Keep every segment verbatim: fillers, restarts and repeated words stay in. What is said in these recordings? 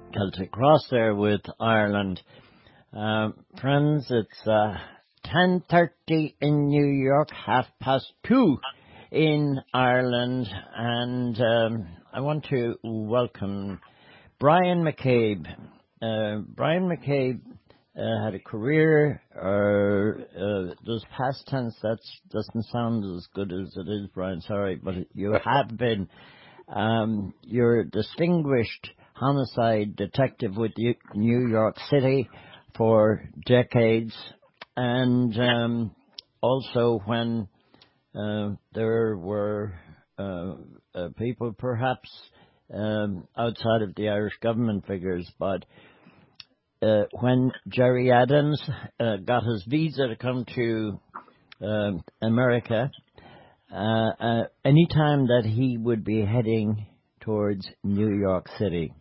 Celtic Cross there with Ireland. Um, friends, it's uh, ten thirty in New York, half past two in Ireland, and um, I want to welcome Brian McCabe. Uh, Brian McCabe uh, had a career, or uh, those past tense, that doesn't sound as good as it is, Brian, sorry, but you have been, um, you're a distinguished homicide detective with New York City for decades, and um, also when uh, there were uh, uh, people perhaps um, outside of the Irish government figures, but uh, when Gerry Adams uh, got his visa to come to uh, America, uh, uh, any time that he would be heading towards New York City,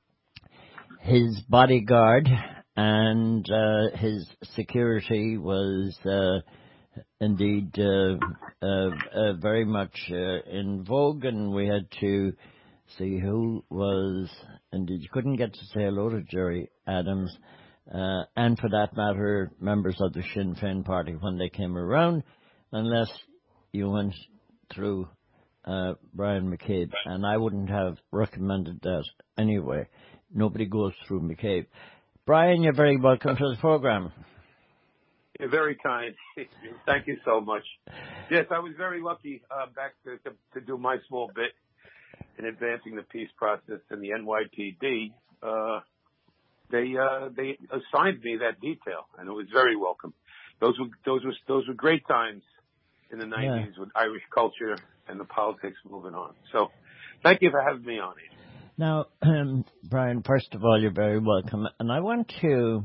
his bodyguard and uh, his security was uh, indeed uh, uh, uh, very much uh, in vogue, and we had to see who was, indeed, you couldn't get to say hello to Gerry Adams, uh, and for that matter, members of the Sinn Féin party when they came around, unless you went through uh, Brian McCabe, and I wouldn't have recommended that anyway. Nobody goes through McCabe. Brian, you're very welcome to the program. You're very kind. Thank you so much. Yes, I was very lucky uh, back to, to, to do my small bit in advancing the peace process in the N Y P D. Uh, they uh, they assigned me that detail, and it was very welcome. Those were those were those were great times in the nineties yeah. with Irish culture and the politics moving on. So, thank you for having me on it. Now, um, Brian, first of all, you're very welcome. And I want to,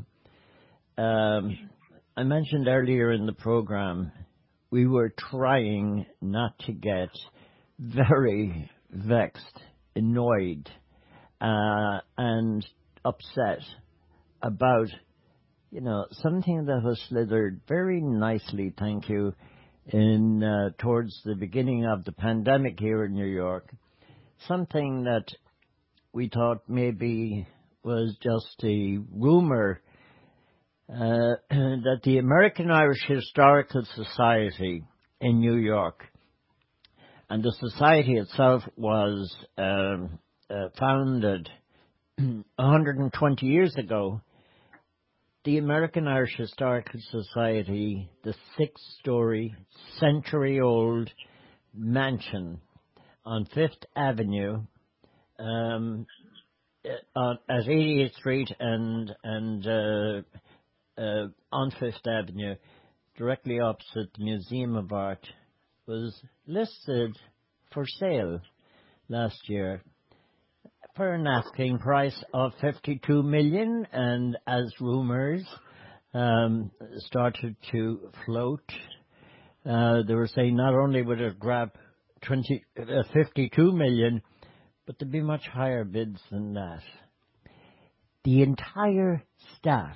um, I mentioned earlier in the program, we were trying not to get very vexed, annoyed, uh, and upset about, you know, something that has slithered very nicely, thank you, in uh, towards the beginning of the pandemic here in New York. Something that we thought maybe was just a rumor uh, that the American Irish Historical Society in New York, and the society itself was um, uh, founded one hundred twenty years ago. The American Irish Historical Society, the six-story, century-old mansion on Fifth Avenue, Um, uh, at eighty-eighth Street and and uh, uh, on Fifth Avenue, directly opposite the Museum of Art, was listed for sale last year for an asking price of fifty-two million. And as rumours um, started to float, uh, they were saying not only would it grab twenty, uh, fifty-two million. But there'd be much higher bids than that. The entire staff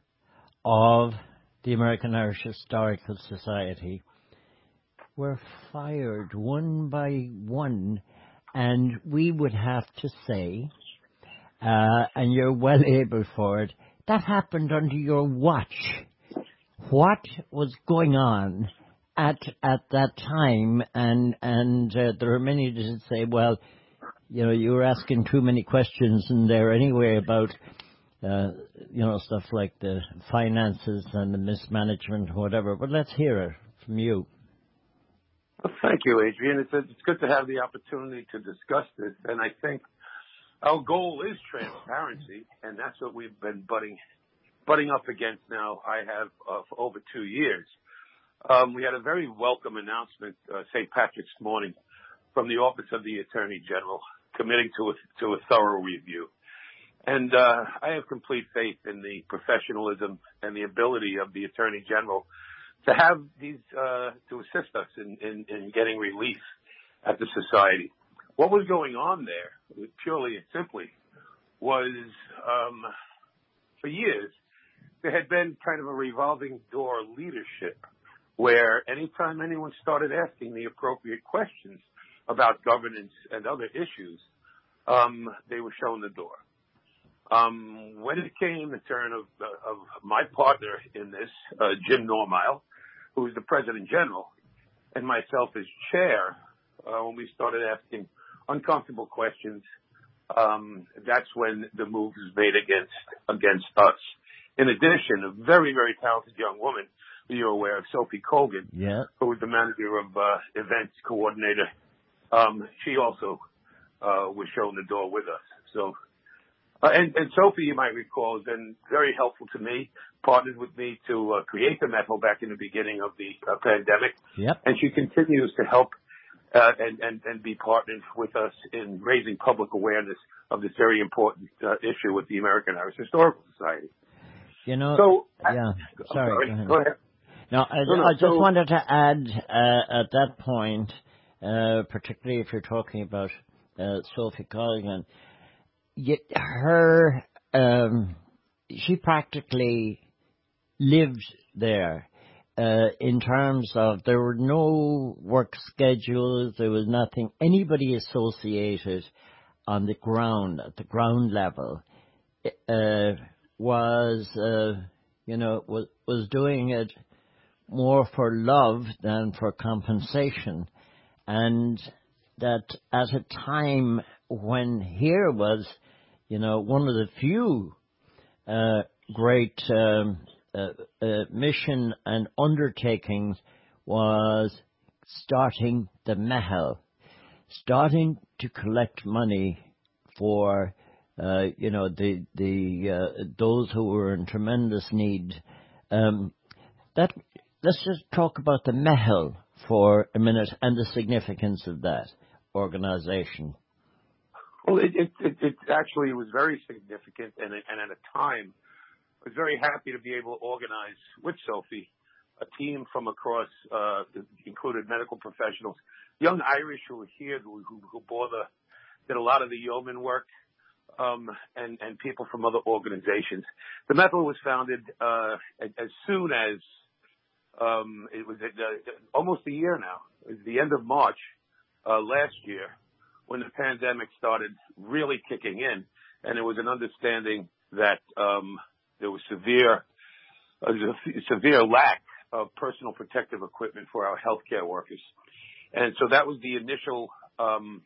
of the American Irish Historical Society were fired one by one, and we would have to say, uh, and you're well able for it, that happened under your watch. What was going on at at that time? And and uh, there are many that say, well, you know, you were asking too many questions in there anyway about, uh, you know, stuff like the finances and the mismanagement or whatever. But let's hear it from you. Well, thank you, Adrian. It's, a, it's good to have the opportunity to discuss this. And I think our goal is transparency, and that's what we've been butting, butting up against now. I have uh, for over two years. Um, we had a very welcome announcement, uh, Saint Patrick's morning, from the Office of the Attorney General, committing to a, to a thorough review. And uh, I have complete faith in the professionalism and the ability of the Attorney General to have these, uh, to assist us in, in, in getting relief at the society. What was going on there, purely and simply, was um, for years, there had been kind of a revolving door leadership where anytime anyone started asking the appropriate questions about governance and other issues, um, they were shown the door. Um, when it came the turn of, of my partner in this, uh, Jim Normile, who is the President General, and myself as chair, uh, when we started asking uncomfortable questions, um, that's when the move was made against against us. In addition, a very, very talented young woman who you're aware of, Sophie Colgan, yeah. who was the manager of uh, events coordinator, um, she also uh, was shown the door with us. So, uh, and, and Sophie, you might recall, has been very helpful to me, partnered with me to uh, create the Met Hall back in the beginning of the uh, pandemic. Yep. And she continues to help uh, and, and, and be partnered with us in raising public awareness of this very important uh, issue with the American Irish Historical Society. You know, so, yeah, sorry, sorry, go ahead. Go ahead. No, I, no, no, I just so, wanted to add uh, at that point, uh, particularly if you're talking about uh, Sophie Colgan, you, her, um, she practically lived there uh, in terms of there were no work schedules, there was nothing, anybody associated on the ground, at the ground level, uh, was, uh, you know, was, was doing it more for love than for compensation. And that at a time when here was, you know, one of the few uh, great um, uh, uh, mission and undertakings was starting the Mehel, starting to collect money for Uh, you know, the the uh, those who were in tremendous need. Um, that let's just talk about the Mehel for a minute and the significance of that organization. Well, it, it, it, it actually was very significant, and, and at a time, I was very happy to be able to organize with Sophie a team from across, uh, included medical professionals, young Irish who were here, who, who, who bore the, did a lot of the yeoman work. Um, and, and people from other organizations. The Met Hall was founded uh, as soon as um, it was uh, almost a year now. It was the end of March uh, last year when the pandemic started really kicking in, and there was an understanding that um, there was severe, uh, severe lack of personal protective equipment for our healthcare workers, and so that was the initial, um,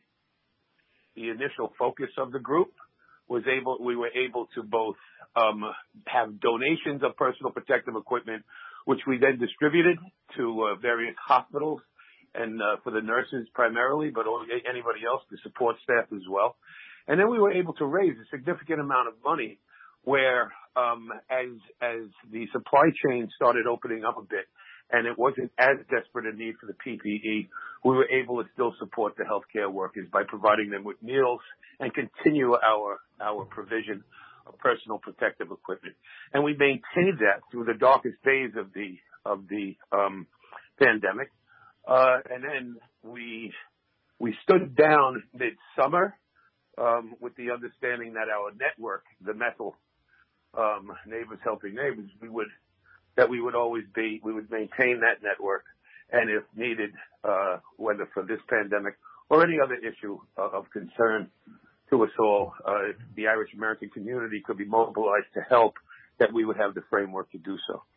the initial focus of the group. Was able, we were able to both um, have donations of personal protective equipment, which we then distributed to uh, various hospitals and uh, for the nurses primarily, but anybody else, the support staff as well. And then we were able to raise a significant amount of money, where um, as as the supply chain started opening up a bit, and it wasn't as desperate a need for the P P E, we were able to still support the healthcare workers by providing them with meals and continue our our provision of personal protective equipment. And we maintained that through the darkest days of the of the um, pandemic. Uh, and then we we stood down midsummer um, with the understanding that our network, the Met Hall, um, Neighbors Helping Neighbors, we would that we would always be, we would maintain that network, and if needed, uh, whether for this pandemic or any other issue uh, of concern to us all, uh, if the Irish American community could be mobilized to help, that we would have the framework to do so.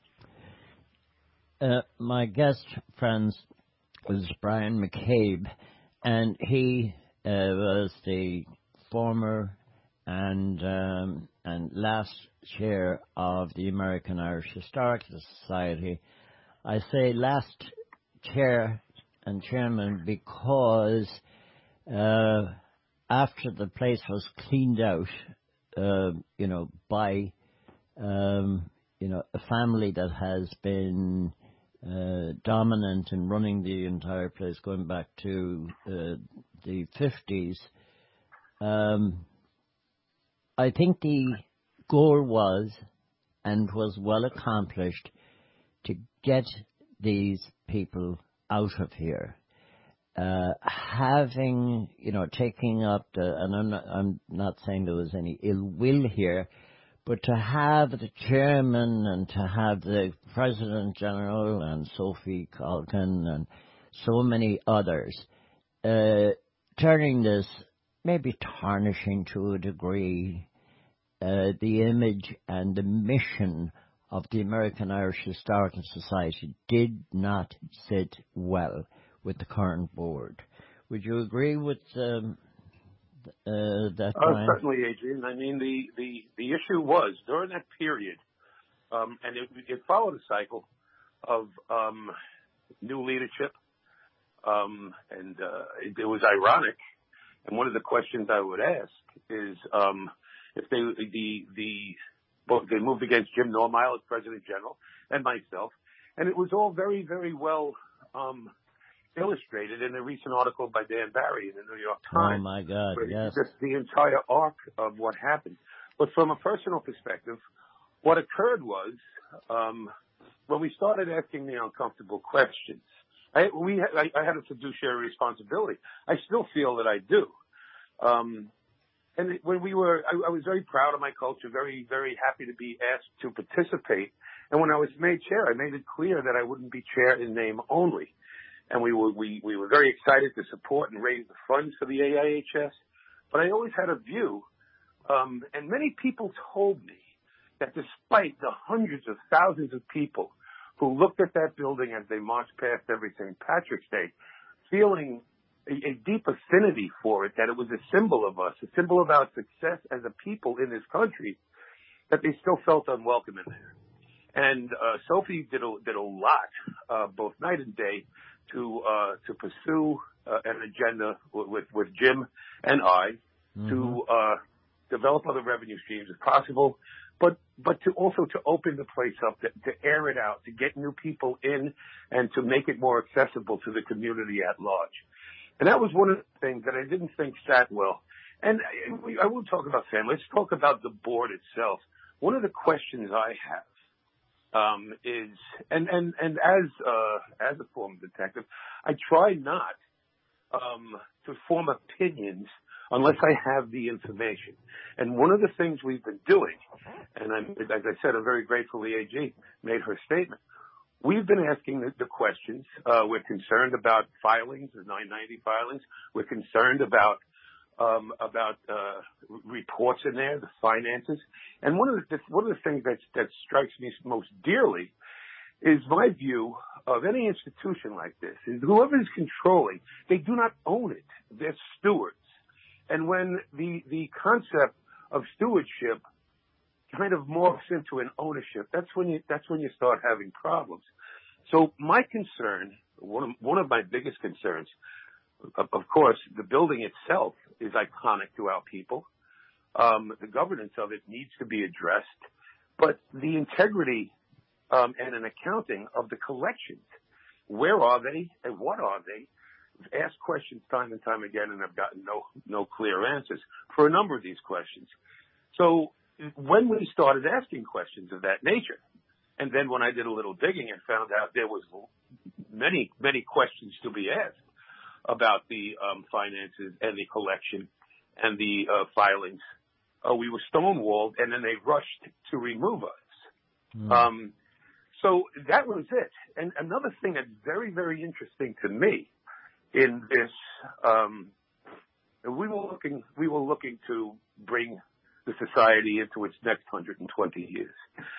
Uh, my guest, friends, was Brian McCabe, and he uh, was the former and um, and last chair of the American Irish Historical Society. I say last chair and chairman because uh, after the place was cleaned out, uh, you know, by um, you know a family that has been uh, dominant in running the entire place going back to uh, the fifties. Um, I think the goal was, and was well accomplished, to get these people out of here. Uh, having, you know, taking up the, and I'm not, I'm not saying there was any ill will here, but to have the chairman and to have the President General and Sophie Colgan and so many others, uh, turning this, maybe tarnishing to a degree, uh, the image and the mission of the American Irish Historical Society did not sit well with the current board. Would you agree with um, uh, that, Uh, Brian? certainly, Adrian. I mean, the, the, the issue was during that period, um, and it, it followed a cycle of um, new leadership, um, and uh, it, it was ironic. And one of the questions I would ask is um, if they the the well, they moved against Jim Normile as President General and myself, and it was all very very well um, illustrated in a recent article by Dan Barry in the New York Times. Oh my God! Yes. Just the entire arc of what happened. But from a personal perspective, what occurred was um, when we started asking the uncomfortable questions. I, we, I, I had a fiduciary responsibility. I still feel that I do. Um, and when we were, I, I was very proud of my culture, very, very happy to be asked to participate. And when I was made chair, I made it clear that I wouldn't be chair in name only. And we were, we, we were very excited to support and raise the funds for the A I H S. But I always had a view, um, and many people told me that despite the hundreds of thousands of people who looked at that building as they marched past every Saint Patrick's Day, feeling a, a deep affinity for it, that it was a symbol of us, a symbol of our success as a people in this country, that they still felt unwelcome in there. And uh, Sophie did a, did a lot, uh, both night and day, to uh, to pursue uh, an agenda with, with Jim and I mm-hmm. to uh, develop other revenue streams if possible, but but to also to open the place up, to, to air it out, to get new people in, and to make it more accessible to the community at large. And that was one of the things that I didn't think sat well. And I, I won't talk about family. Let's talk about the board itself. One of the questions I have um, is, and, and, and as uh, as a former detective, I try not um, to form opinions unless I have the information. And one of the things we've been doing, and I'm, as I said, I'm very grateful the A G made her statement. We've been asking the, the questions. Uh, we're concerned about filings, the nine ninety filings. We're concerned about um, about uh, reports in there, the finances. And one of the one of the things that that strikes me most dearly is my view of any institution like this is whoever is controlling, they do not own it. They're stewards. And when the the concept of stewardship kind of morphs into an ownership, that's when you that's when you start having problems. So my concern, one of, one of my biggest concerns, of, of course, the building itself is iconic to our people. Um, the governance of it needs to be addressed, but the integrity um, and an accounting of the collections, where are they and what are they? I've asked questions time and time again, and I've gotten no no clear answers for a number of these questions. So when we started asking questions of that nature, and then when I did a little digging and found out there was many, many questions to be asked about the um, finances and the collection and the uh, filings, uh, we were stonewalled, and then they rushed to remove us. Mm. Um, so that was it. And another thing that's very, very interesting to me in this, um, we were looking, we were looking to bring the society into its next one hundred twenty years.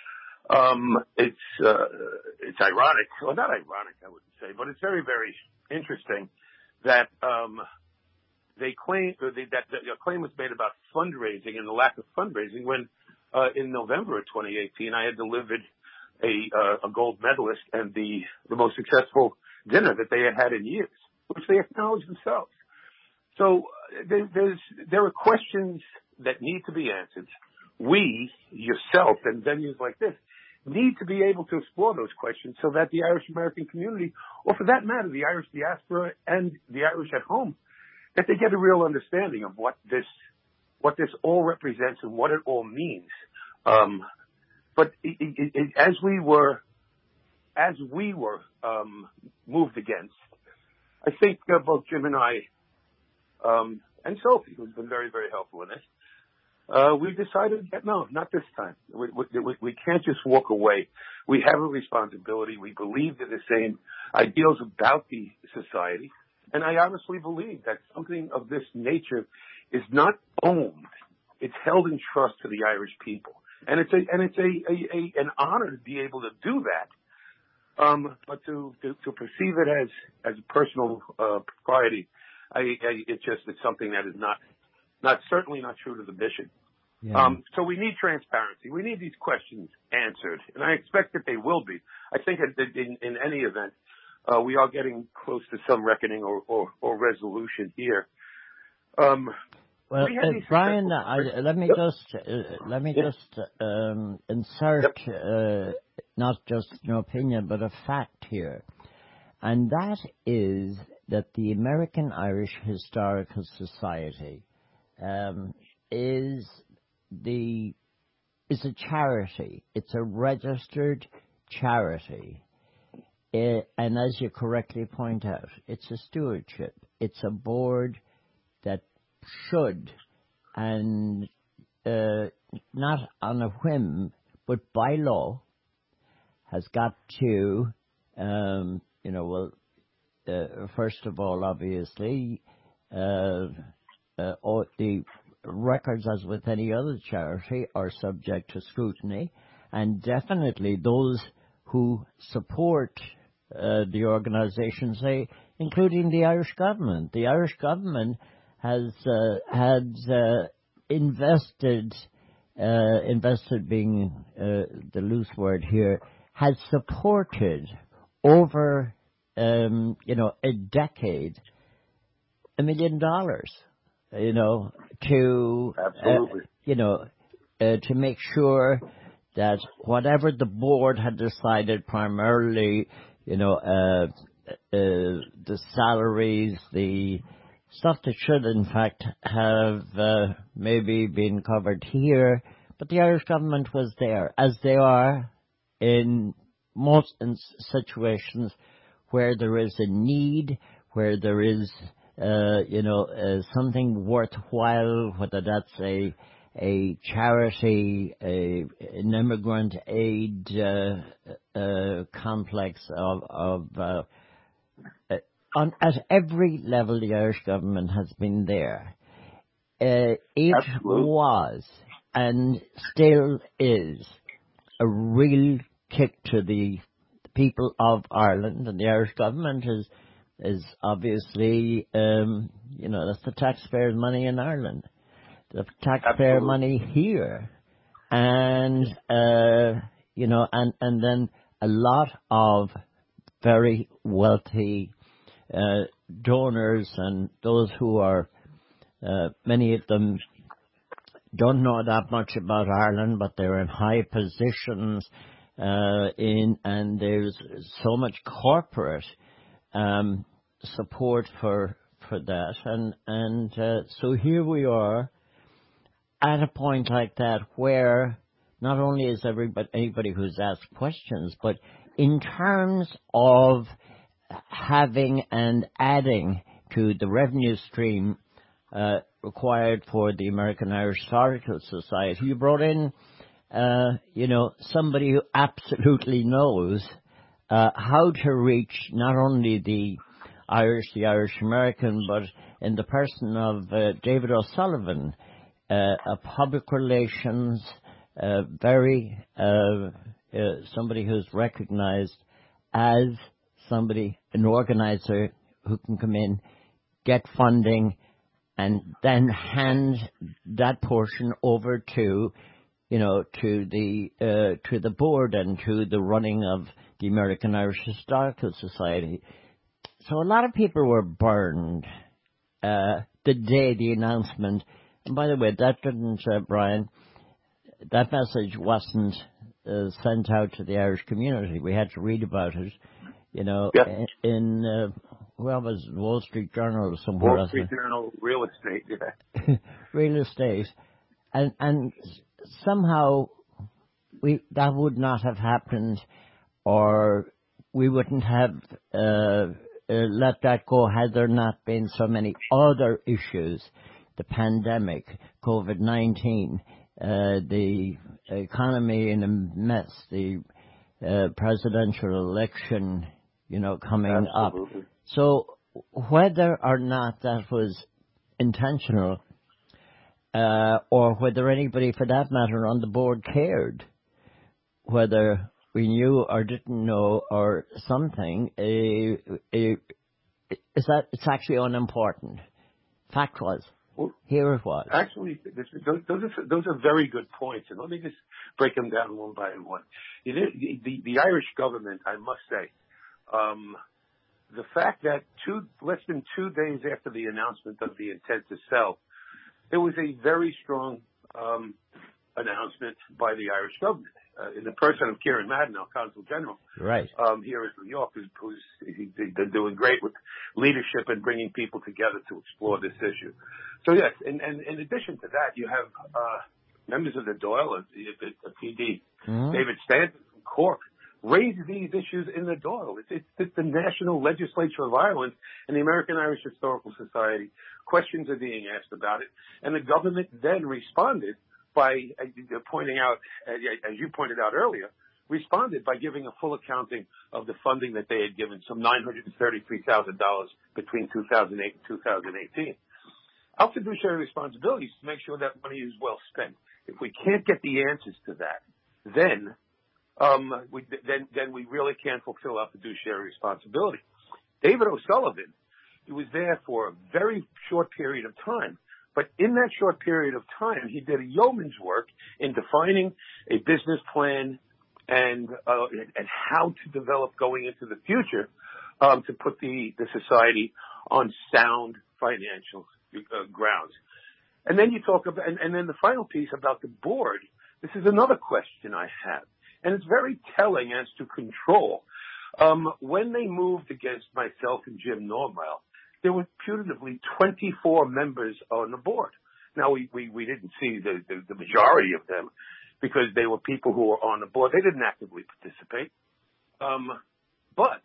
Um, it's, uh, it's ironic, well, not ironic, I wouldn't say, but it's very, very interesting that, um, they claim, or they, that, that a claim was made about fundraising and the lack of fundraising when, uh, in November of twenty eighteen, I had delivered a, uh, a gold medalist and the, the most successful dinner that they had had in years, which they acknowledge themselves. So there, there's, there are questions that need to be answered. We, yourself, and venues like this, need to be able to explore those questions so that the Irish American community, or for that matter, the Irish diaspora and the Irish at home, that they get a real understanding of what this, what this all represents and what it all means. Um, but it, it, it, as we were, as we were um, moved against, I think uh, both Jim and I, um, and Sophie, who's been very, very helpful in this, uh, we decided that no, not this time. We, we, we can't just walk away. We have a responsibility. We believe in the same ideals about the society. And I honestly believe that something of this nature is not owned it's held in trust to the Irish people, and it's a and it's a, a, a an honor to be able to do that. Um, but to, to to perceive it as as a personal uh, propriety, I, I it's just it's something that is not not certainly not true to the mission. Yeah. Um, so we need transparency. We need these questions answered, and I expect that they will be. I think that in, in any event, uh, we are getting close to some reckoning or, or, or resolution here. Um, well, we uh, Brian, I, let me yep. just uh, let me yep. just um, insert yep. uh, not just an opinion but a fact here, and that is that the American Irish Historical Society um, is the is a charity. It's a registered charity. It, and as you correctly point out, it's a stewardship. It's a board that should, and uh, not on a whim, but by law, has got to, um, you know, well, uh, first of all, obviously, uh, uh, all the records, as with any other charity, are subject to scrutiny, and definitely those who support uh, the organisation, say, including the Irish government. The Irish government has uh, had uh, invested, uh, invested being uh, the loose word here, has supported over, um, you know, a decade, a million dollars. You know, to, Absolutely. Uh, you know, uh, to make sure that whatever the board had decided, primarily, you know, uh, uh, the salaries, the stuff that should, in fact, have uh, maybe been covered here, but the Irish government was there, as they are in most situations where there is a need, where there is Uh, you know, uh, something worthwhile, whether that's a a charity, a, an immigrant aid uh, uh, complex of, of uh, uh, on, at every level the Irish government has been there. Uh, it Absolutely. was and still is a real kick to the people of Ireland, and the Irish government is is obviously, um, you know, that's the taxpayers' money in Ireland, the taxpayer Absolutely. money here, and, uh, you know, and, and then a lot of very wealthy uh, donors and those who are, uh, many of them don't know that much about Ireland, but they're in high positions uh, in, and there's so much corporate Um, support for for that, and and uh, so here we are at a point like that where not only is everybody anybody who's asked questions, but in terms of having and adding to the revenue stream uh, required for the American Irish Historical Society, you brought in, uh, you know, somebody who absolutely knows Uh, how to reach not only the Irish, the Irish American, but in the person of uh, David O'Sullivan, uh, a public relations, uh, very uh, uh, somebody who's recognized as somebody, an organizer who can come in, get funding, and then hand that portion over to, you know, to the uh, to the board and to the running of the American Irish Historical Society. So a lot of people were burned uh, the day the announcement. And by the way, that didn't, uh, Brian, that message wasn't uh, sent out to the Irish community. We had to read about it, you know, yep. in, uh, well, was it Wall Street Journal or somewhere Wall else? Street Journal, real estate, yeah. Real estate. And, and somehow we that would not have happened, or we wouldn't have uh, uh, let that go had there not been so many other issues, the pandemic, COVID nineteen, uh, the economy in a mess, the uh, presidential election, you know, coming Absolutely. up. So whether or not that was intentional, uh, or whether anybody, for that matter, on the board cared, whether we knew or didn't know or something, uh, uh, is that it's actually unimportant. Fact was, well, here it was. Actually, this, those, those, are, those are very good points, and let me just break them down one by one. It is, the, the, the Irish government, I must say, um, the fact that two, less than two days after the announcement of the intent to sell, there was a very strong um, announcement by the Irish government uh, in the person of Kieran Madden, our Consul General, right um, here in New York, who's, who's he's been doing great with leadership and bringing people together to explore this issue. So yes, and, and in addition to that, you have uh, members of the Dáil, the, the P D, mm-hmm. David Stanton from Cork, raise these issues in the Dáil. It's, it's, it's the National Legislature of Ireland and the American Irish Historical Society. Questions are being asked about it. And the government then responded by uh, pointing out, uh, as you pointed out earlier, responded by giving a full accounting of the funding that they had given, some nine hundred thirty-three thousand dollars between two thousand eight and two thousand eighteen. Our fiduciary responsibility is to make sure that money is well spent. If we can't get the answers to that, then Um, we, then, then we really can't fulfill our fiduciary responsibility. David O'Sullivan, he was there for a very short period of time, but in that short period of time, he did a yeoman's work in defining a business plan and uh, and how to develop going into the future um, to put the, the society on sound financial uh, grounds. And then you talk about, and, and then the final piece about the board. This is another question I have. And it's very telling as to control. Um, when they moved against myself and Jim Normile, there were putatively twenty-four members on the board. Now, we, we, we didn't see the, the, the majority of them because they were people who were on the board. They didn't actively participate. Um, but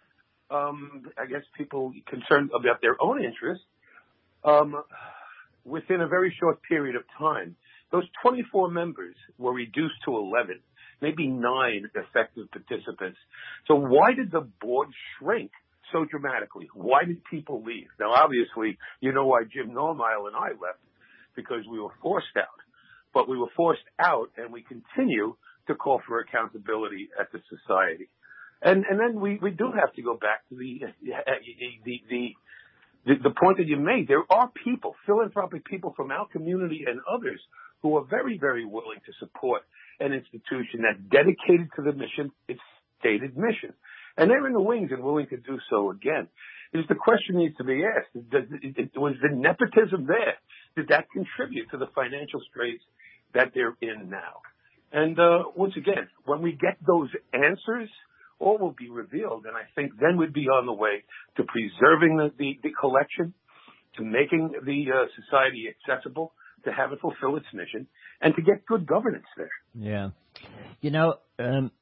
um, I guess people concerned about their own interests, um, within a very short period of time, those twenty-four members were reduced to eleven. Maybe nine effective participants. So why did the board shrink so dramatically? Why did people leave? Now, obviously, you know why Jim Normile and I left, because we were forced out. But we were forced out, and we continue to call for accountability at the society. And and then we, we do have to go back to the the, the the the point that you made. There are people, philanthropic people from our community and others, who are very, very willing to support an institution that's dedicated to the mission, its stated mission. And they're in the wings and willing to do so again. Is the question needs to be asked, does, was the nepotism there? Did that contribute to the financial straits that they're in now? And uh, once again, when we get those answers, all will be revealed. And I think then we'd be on the way to preserving the, the, the collection, to making the uh, society accessible, to have it fulfill its mission, and to get good governance there. Yeah. You know, um,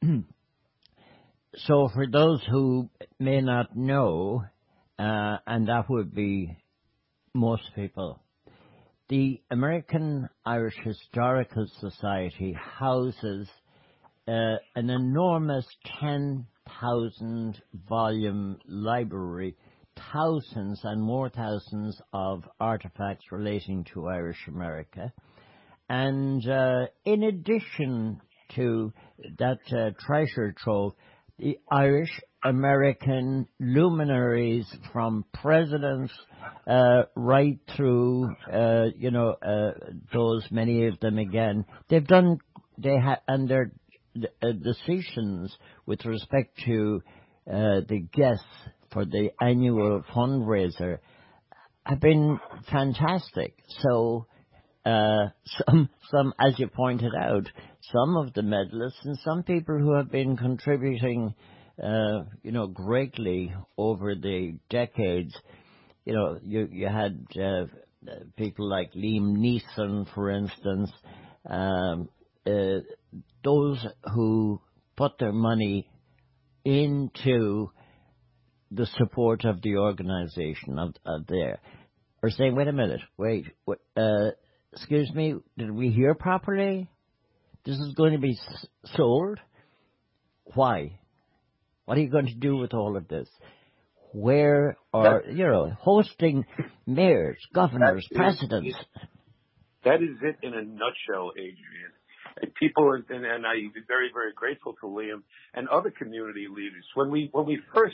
so for those who may not know, uh, and that would be most people, the American Irish Historical Society houses uh, an enormous ten thousand volume library, thousands and more thousands of artifacts relating to Irish America. And uh, in addition to that uh, treasure trove, the Irish American luminaries from presidents uh, right through, uh, you know, uh, those, many of them again, they've done, they ha- and their uh, decisions with respect to uh, the guests for the annual fundraiser have been fantastic. So, uh, some, some, as you pointed out, some of the medalists and some people who have been contributing, uh, you know, greatly over the decades. You know, you, you had, uh, people like Liam Neeson, for instance, um, uh, those who put their money into the support of the organization of, of there, are saying, wait a minute, wait, what, uh, excuse me, did we hear properly? This is going to be s- sold? Why? What are you going to do with all of this? Where are, you know, hosting mayors, governors, that is, presidents? That is it in a nutshell, Adrian. And people, and, and I'm very, very grateful to Liam and other community leaders. When we when we first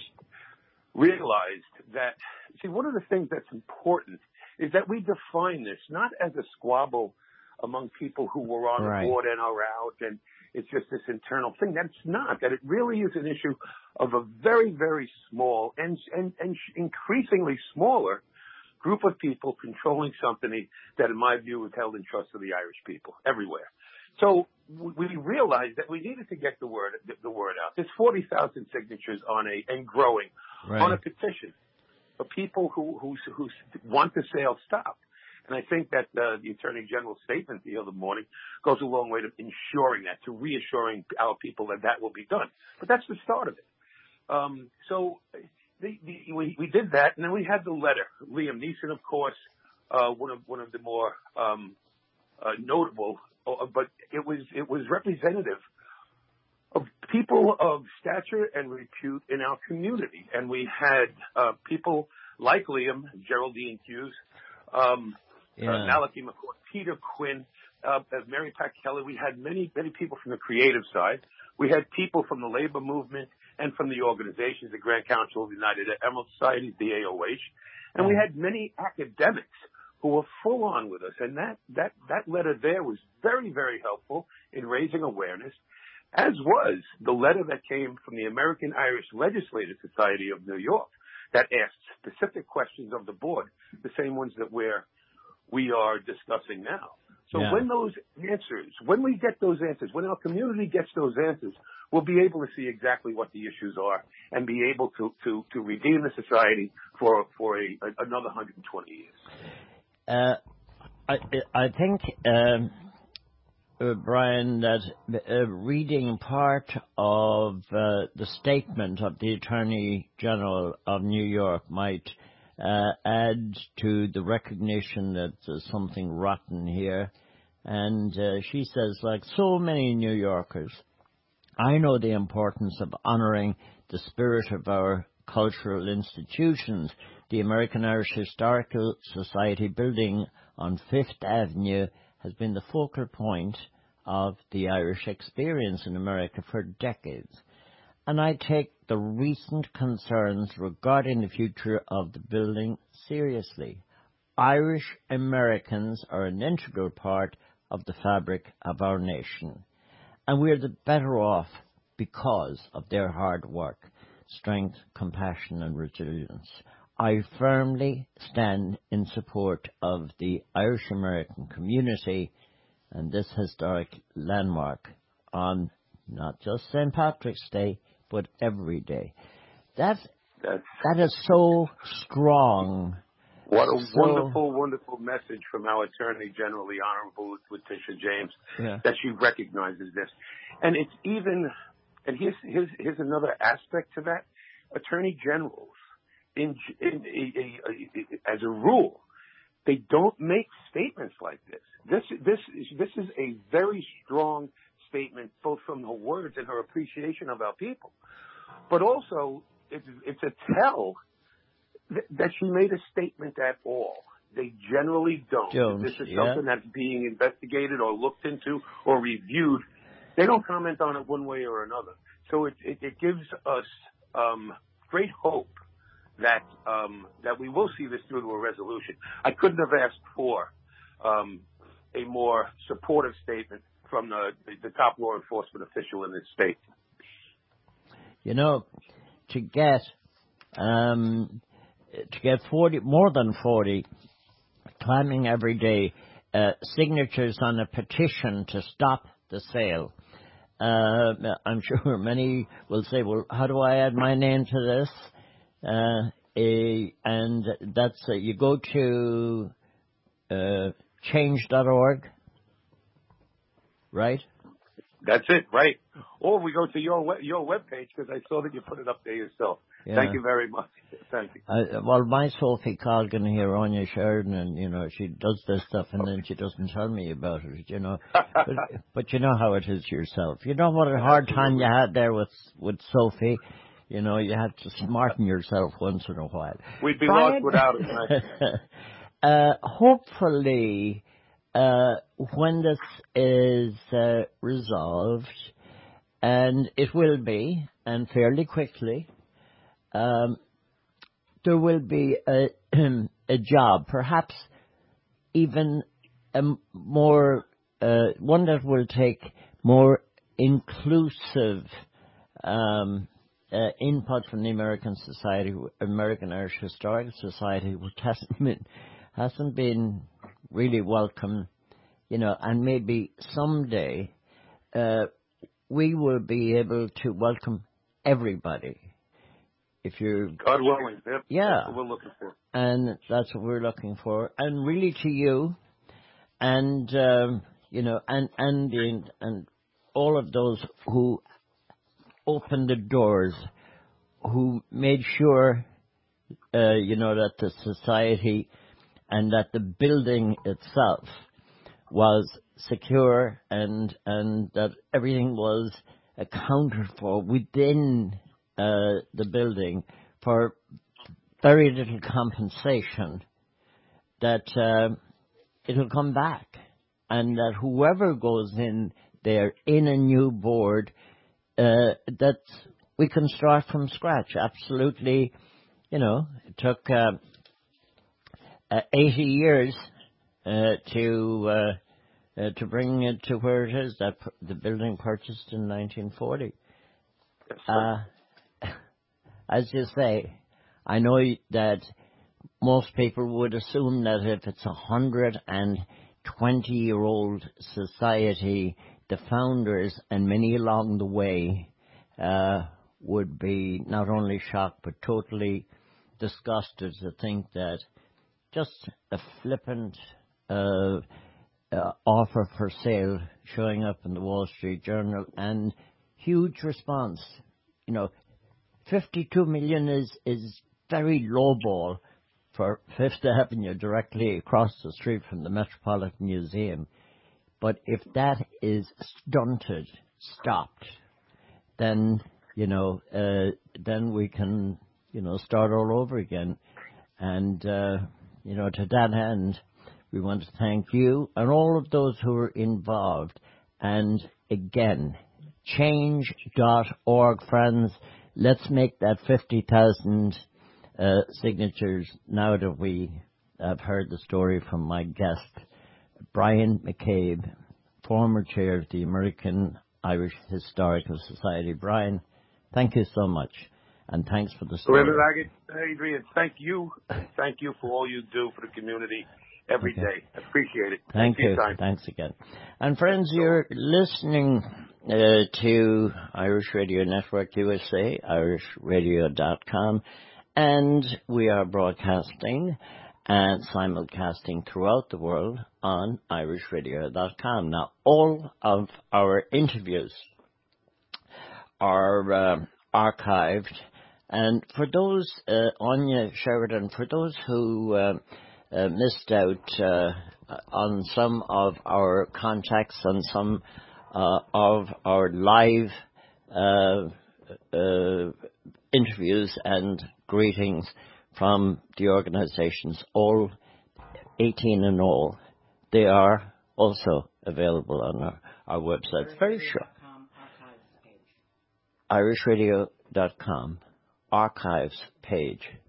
realized that, see, one of the things that's important is that we define this not as a squabble among people who were on Right. the board and are out, and it's just this internal thing. That's not. That it really is an issue of a very, very small and and, and increasingly smaller group of people controlling something that, in my view, is held in trust to the Irish people everywhere. So we realized that we needed to get the word the word out. There's forty thousand signatures on a and growing Right. on a petition for people who who who want the sale stopped. And I think that uh, the Attorney General's statement the other morning goes a long way to ensuring that, to reassuring our people that that will be done. But that's the start of it. Um, so the, the, we, we did that, and then we had the letter. Liam Neeson, of course, uh, one of one of the more um, uh, notable, uh, but it was it was representative of people of stature and repute in our community, and we had uh, people like Liam, Geraldine Hughes. Um, Yeah. Uh, Malachi McCoy, Peter Quinn, uh, Mary Pat Keller. We had many, many people from the creative side. We had people from the labor movement and from the organizations, the Grand Council of the United Emerald Society, the A O H. And we had many academics who were full on with us. And that, that, that letter there was very, very helpful in raising awareness, as was the letter that came from the American Irish Legislative Society of New York that asked specific questions of the board, the same ones that we're we are discussing now. So Yeah. when those answers, when we get those answers, when our community gets those answers, we'll be able to see exactly what the issues are and be able to, to, to redeem the society for, for a, a, another one hundred twenty years. Uh, I, I think, um, uh, Brian, that uh, reading part of uh, the statement of the Attorney General of New York might Uh, add to the recognition that there's something rotten here. And uh, she says, like so many New Yorkers, I know the importance of honoring the spirit of our cultural institutions. The American Irish Historical Society building on Fifth Avenue has been the focal point of the Irish experience in America for decades. And I take the recent concerns regarding the future of the building seriously. Irish Americans are an integral part of the fabric of our nation, and we're the better off because of their hard work, strength, compassion, and resilience. I firmly stand in support of the Irish American community and this historic landmark on not just Saint Patrick's Day, but every day. That, That's, that is so strong. What a so, wonderful, wonderful message from our Attorney General, the Honorable Letitia James, yeah. that she recognizes this. And it's even, and here's, here's, here's another aspect to that. Attorney Generals, in, in, in, in, in, as a rule, they don't make statements like this. This, this, is, this is a very strong statement, both from her words and her appreciation of our people, but also it's, it's a tell th- that she made a statement at all. They generally don't. Don't, If this is yeah. something that's being investigated or looked into or reviewed, they don't comment on it one way or another. So it, it, it gives us um, great hope that um, that we will see this through to a resolution. I couldn't have asked for um, a more supportive statement from the, the top law enforcement official in this state. You know, to get um, to get forty, more than forty, claiming every day uh, signatures on a petition to stop the sale. Uh, I'm sure many will say, "Well, how do I add my name to this?" Uh, a, and that's uh, you go to uh, change dot org. Right? That's it, right. Or we go to your web, your webpage, because I saw that you put it up there yourself. Yeah. Thank you very much. Thank you. Uh, well, my Sophie Colgan here, Anya Sheridan, you know, she does this stuff and okay. then she doesn't tell me about it, you know. but, but you know how it is yourself. You know what a hard Absolutely. time you had there with, with Sophie. You know, you had to smarten yourself once in a while. We'd be Brian, lost without it. Right? uh, hopefully... uh, when this is uh, resolved, and it will be, and fairly quickly, um, there will be a, a job, perhaps even a more, uh, one that will take more inclusive um, uh, input from the American Society, American Irish Historical Society, which hasn't been, hasn't been really welcome, you know, and maybe someday uh, we will be able to welcome everybody. If you're God willing, yep, yeah, that's what we're looking for, and that's what we're looking for, and really to you, and um, you know, and and the, and all of those who opened the doors, who made sure, uh, you know, that the society and that the building itself was secure, and and that everything was accounted for within uh, the building for very little compensation, that uh, it'll come back, and that whoever goes in there in a new board, uh, that we can start from scratch. Absolutely, you know, it took uh, uh, eighty years uh, to uh, uh, to bring it to where it is. That p- the building purchased in nineteen forty. yes, Uh, as you say, I know that most people would assume that if it's a hundred and twenty-year-old society, the founders and many along the way uh, would be not only shocked but totally disgusted to think that just a flippant uh, uh, offer for sale showing up in the Wall Street Journal and huge response. You know, fifty-two million is is very low ball for Fifth Avenue directly across the street from the Metropolitan Museum. But if that is stunted, stopped, then, you know, uh, then we can, you know, start all over again. And, uh, you know, to that end, we want to thank you and all of those who are involved. And again, change dot org, friends. Let's make that fifty thousand uh, signatures now that we have heard the story from my guest, Brian McCabe, former chair of the American Irish Historical Society. Brian, thank you so much, and thanks for the story. Adrian, thank you. Thank you for all you do for the community every okay. day. I appreciate it. Thank Thank you. Time. Thanks again. And friends, you're listening uh, to Irish Radio Network U S A, irish radio dot com, and we are broadcasting and simulcasting throughout the world on irish radio dot com. Now, all of our interviews are uh, archived, and for those, uh, Anya Sheridan, for those who uh, uh, missed out uh, on some of our contacts, on some uh, of our live uh, uh, interviews and greetings from the organizations, all eighteen in all, they are also available on our, our website. Very short. irish radio dot com archives page.